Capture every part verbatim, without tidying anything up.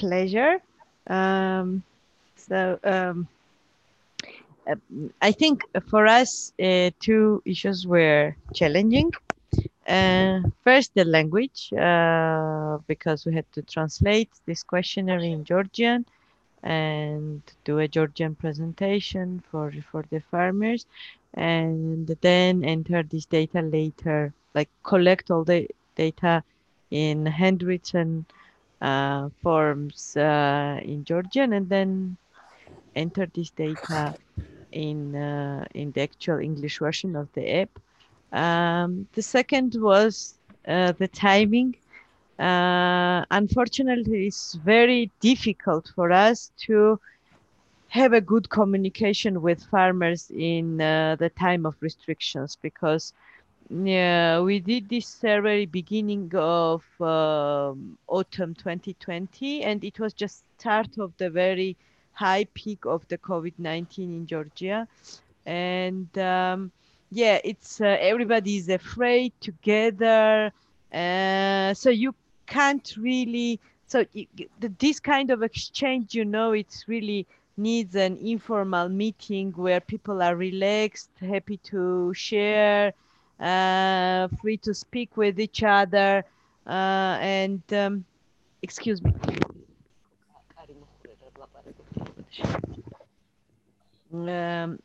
pleasure. Um, so um, uh, I think for us, uh, two issues were challenging. Uh, first, the language, uh, because we had to translate this questionnaire in Georgian and do a Georgian presentation for for the farmers, and then enter this data later, like collect all the data in handwritten uh, forms uh, in Georgian, and then enter this data in uh, in the actual English version of the app. Um, the second was uh, the timing. Uh, unfortunately, it's very difficult for us to have a good communication with farmers in uh, the time of restrictions, because yeah, we did this survey beginning of um, autumn twenty twenty, and it was just start of the very high peak of the COVID nineteen in Georgia. And um, yeah, it's uh, everybody is afraid together, uh, so you can't really. So y- y- the, this kind of exchange, you know, it's really needs an informal meeting where people are relaxed, happy to share, uh, free to speak with each other, uh, and um, excuse me. Um,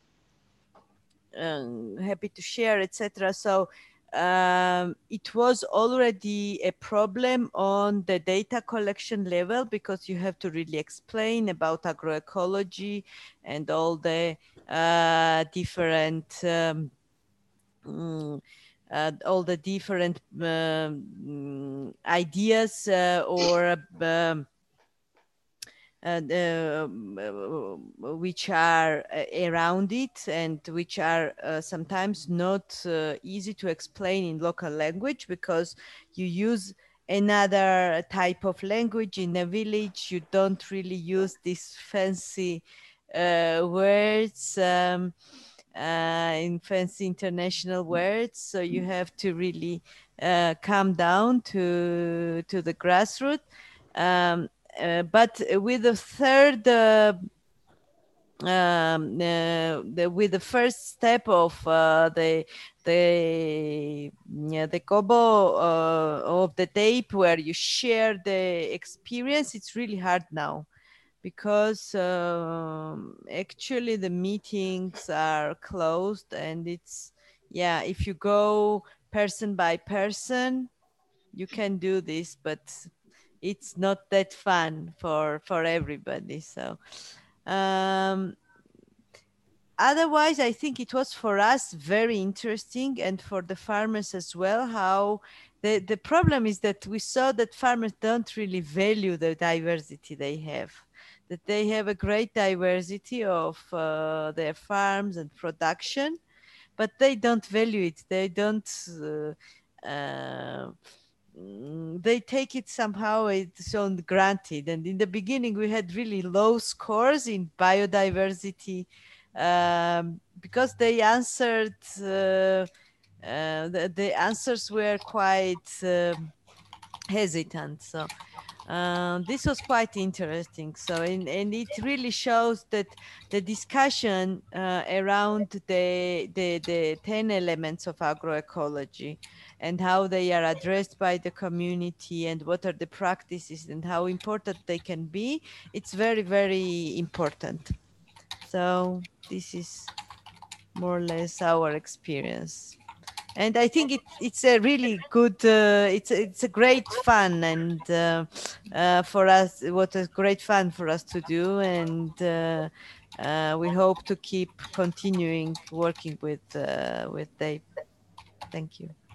um, happy to share, et cetera. So um, it was already a problem on the data collection level, because you have to really explain about agroecology and all the uh, different um, mm, uh, all the different um, mm, ideas uh, or um, and uh, um, uh, which are uh, around it, and which are uh, sometimes not uh, easy to explain in local language, because you use another type of language in a village. You don't really use these fancy uh, words, um, uh, in fancy international words, so you have to really uh, come down to to the grassroots. um, uh, but with the third, uh, um, uh, the, with the first step of uh, the the yeah, the combo uh, of the tape where you share the experience, it's really hard now, because um, actually the meetings are closed, and it's, yeah, if you go person by person, you can do this, but it's not that fun for for everybody. So um otherwise, I think it was for us very interesting, and for the farmers as well. How the the problem is that we saw that farmers don't really value the diversity they have, that they have a great diversity of uh, their farms and production, but they don't value it. They don't uh, uh, mm, they take it somehow it's on granted. And in the beginning, we had really low scores in biodiversity, um, because they answered, uh, uh, the, the answers were quite um hesitant. So uh, this was quite interesting. So, and, and it really shows that the discussion uh, around the, the, the ten elements of agroecology, and how they are addressed by the community, and what are the practices, and how important they can be, it's very, very important. So this is more or less our experience, and I think it, it's a really good, uh, it's it's a great fun, and uh, uh, for us, what a great fun for us to do, and uh, uh, we hope to keep continuing working with uh, with Dave. Thank you.